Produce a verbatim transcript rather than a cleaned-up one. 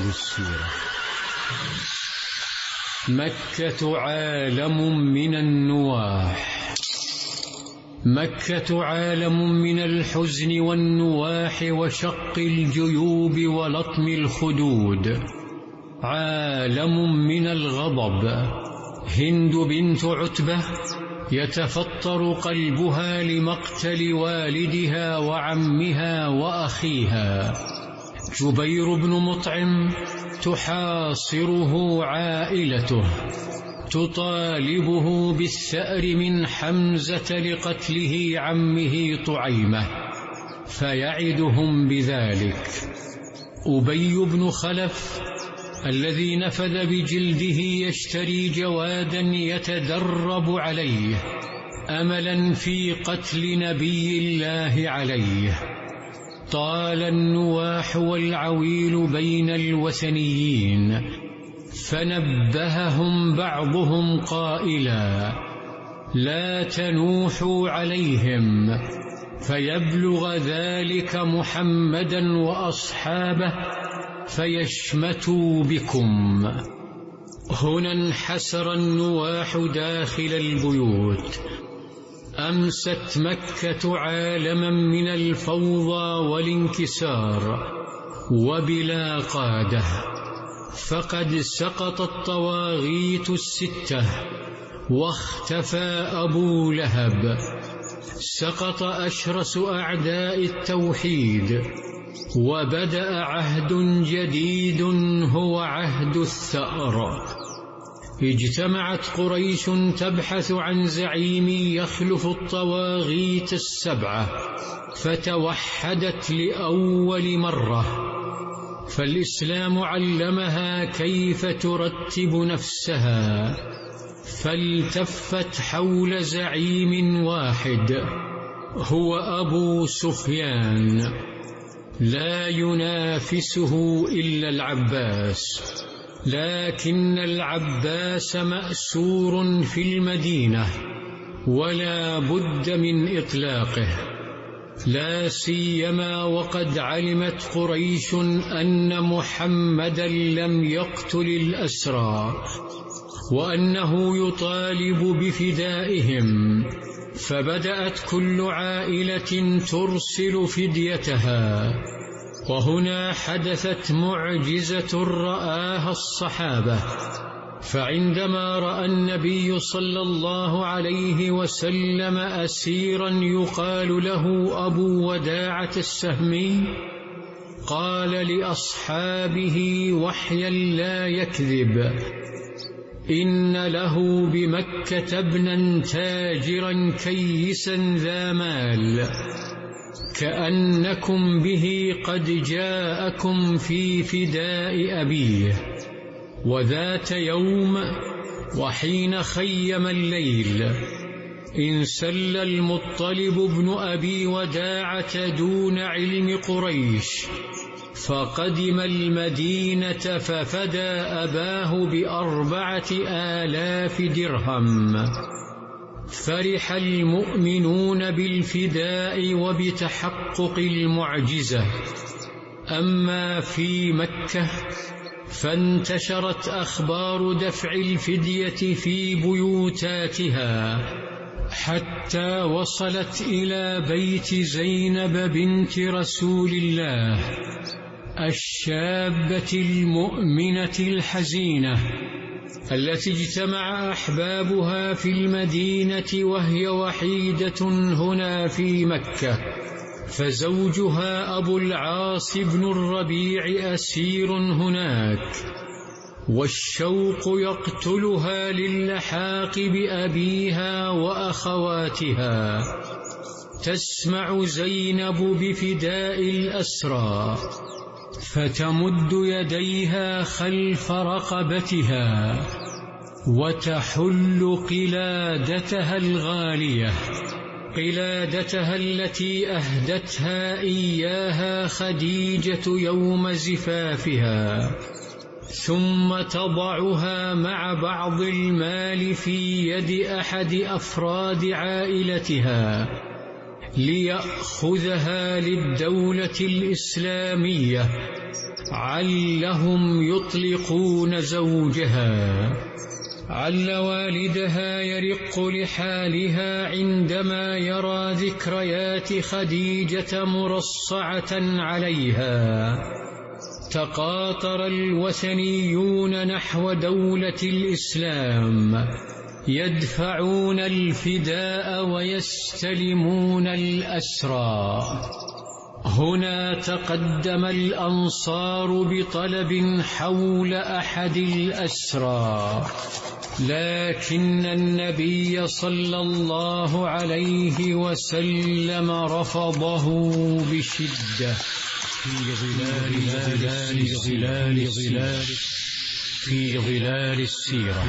تفسير السيرة. مكة عالم من النواح. مكة عالم من الحزن والنواح وشق الجيوب ولطم الخدود، عالم من الغضب. هند بنت عتبة يتفطر قلبها لمقتل والدها وعمها وأخيها. جبير بن مطعم تحاصره عائلته، تطالبه بالثأر من حمزة لقتله عمه طعيمة، فيعدهم بذلك. أبي بن خلف الذي نفذ بجلده يشتري جوادا يتدرب عليه أملا في قتل نبي الله عليه. طال النواح والعويل بين الوثنيين، فنبههم بعضهم قائلا: لا تنوحوا عليهم فيبلغ ذلك محمدا وأصحابه فيشمتوا بكم. هنا انحسر النواح داخل البيوت. أمست مكة عالما من الفوضى والانكسار وبلا قادة، فقد سقط الطواغيت الستة واختفى أبو لهب، سقط أشرس أعداء التوحيد، وبدأ عهد جديد هو عهد الثأر. اجتمعت قريش تبحث عن زعيم يخلف الطواغيت السبعة، فتوحدت لأول مرة، فالإسلام علمها كيف ترتب نفسها، فالتفت حول زعيم واحد هو أبو سفيان، لا ينافسه إلا العباس، لكن العباس مأسور في المدينة ولا بد من إطلاقه، لا سيما وقد علمت قريش أن محمدا لم يقتل الأسرى وأنه يطالب بفدائهم، فبدأت كل عائلة ترسل فديتها. وهنا حدثت معجزة رآها الصحابة، فعندما رأى النبي صلى الله عليه وسلم أسيرا يقال له أبو وداعة السهمي، قال لأصحابه وحيا لا يكذب: إن له بمكة ابنا تاجرا كيسا ذا مال، كأنكم به قد جاءكم في فداء أبيه. وذات يوم وحين خيم الليل انسل المطلب بن أبي وداعة دون علم قريش، فقدم المدينة ففدى أباه بأربعة آلاف درهم. فرح المؤمنون بالفداء وبتحقق المعجزة. أما في مكة فانتشرت أخبار دفع الفدية في بيوتاتها، حتى وصلت إلى بيت زينب بنت رسول الله الشابة المؤمنة الحزينة، التي اجتمع أحبابها في المدينة وهي وحيدة هنا في مكة، فزوجها أبو العاص بن الربيع أسير هناك، والشوق يقتلها للحاق بأبيها وأخواتها. تسمع زينب بفداء الأسرى، فتمد يديها خلف رقبتها وتحل قلادتها الغالية، قلادتها التي أهدتها إياها خديجة يوم زفافها، ثم تضعها مع بعض المال في يد أحد أفراد عائلتها ليأخذها للدولة الإسلامية علهم يطلقون زوجها. عل والدها يرق لحالها عندما يرى ذكريات خديجة مرصعة عليها. تقاطر الوثنيون نحو دولة الإسلام، يدفعون الفداء ويستلمون الأسرى. هنا تقدم الأنصار بطلب حول أحد الأسرى، لكن النبي صلى الله عليه وسلم رفضه بشدة. في ظلال ظلال ظلال ظلال في ظلال السيرة.